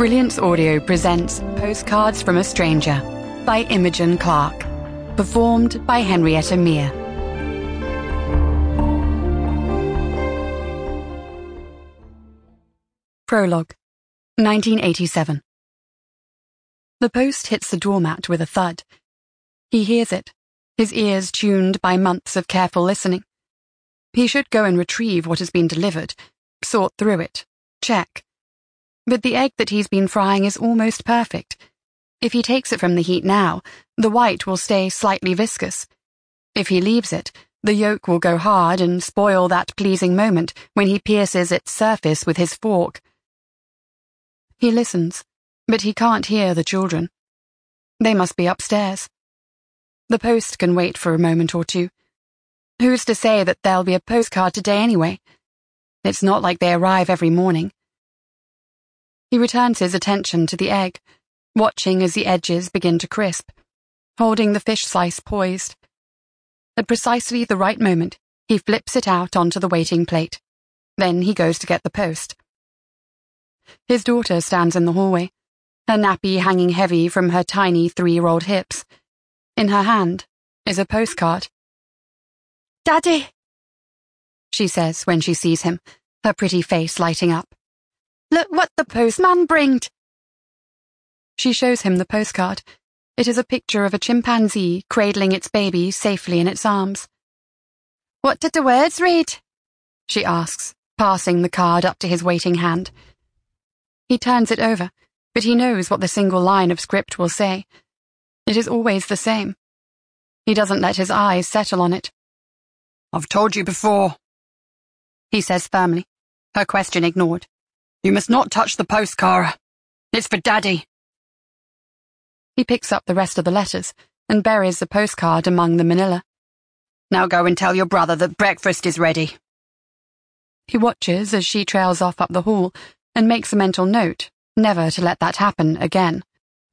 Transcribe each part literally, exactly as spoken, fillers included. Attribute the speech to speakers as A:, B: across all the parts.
A: Brilliance Audio presents Postcards from a Stranger by Imogen Clark, performed by Henrietta Meir. Prologue, nineteen eighty-seven. The post hits the doormat with a thud. He hears it, his ears tuned by months of careful listening. He should go and retrieve what has been delivered, sort through it, check. But the egg that he's been frying is almost perfect. If he takes it from the heat now, the white will stay slightly viscous. If he leaves it, the yolk will go hard and spoil that pleasing moment when he pierces its surface with his fork. He listens, but he can't hear the children. They must be upstairs. The post can wait for a moment or two. Who's to say that there'll be a postcard today anyway? It's not like they arrive every morning. He returns his attention to the egg, watching as the edges begin to crisp, holding the fish slice poised. At precisely the right moment, he flips it out onto the waiting plate. Then he goes to get the post. His daughter stands in the hallway, her nappy hanging heavy from her tiny three-year-old hips. In her hand is a postcard. "Daddy," she says when she sees him, her pretty face lighting up. "Look what the postman bringed." She shows him the postcard. It is a picture of a chimpanzee cradling its baby safely in its arms. "What did the words read?" she asks, passing the card up to his waiting hand. He turns it over, but he knows what the single line of script will say. It is always the same. He doesn't let his eyes settle on it. "I've told you before," he says firmly, her question ignored. "You must not touch the post, Kara. It's for Daddy." He picks up the rest of the letters and buries the postcard among the manila. "Now go and tell your brother that breakfast is ready." He watches as she trails off up the hall and makes a mental note never to let that happen again.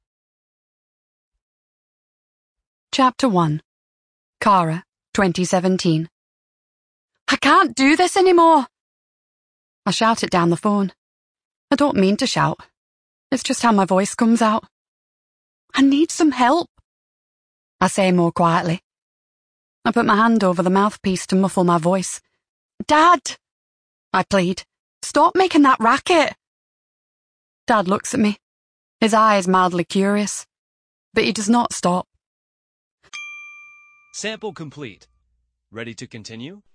A: Chapter one. Kara, twenty seventeen. "I can't do this anymore." I shout it down the phone. I don't mean to shout. It's just how my voice comes out. "I need some help," I say more quietly. I put my hand over the mouthpiece to muffle my voice. "Dad," I plead, "stop making that racket." Dad looks at me, his eyes mildly curious, but he does not stop.
B: Sample complete. Ready to continue?